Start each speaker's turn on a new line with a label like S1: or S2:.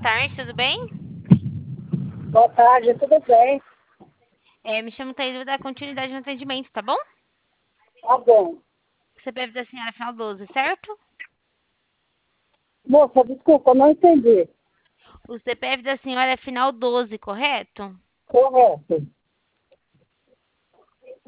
S1: tarde, tudo bem?
S2: Boa tarde, tudo bem?
S1: Me chamo Thaís, vou dar continuidade no atendimento, tá bom?
S2: Tá bom.
S1: CPF da senhora final 12, certo?
S2: Moça, desculpa, não entendi.
S1: O CPF da senhora é final 12, correto?
S2: Correto.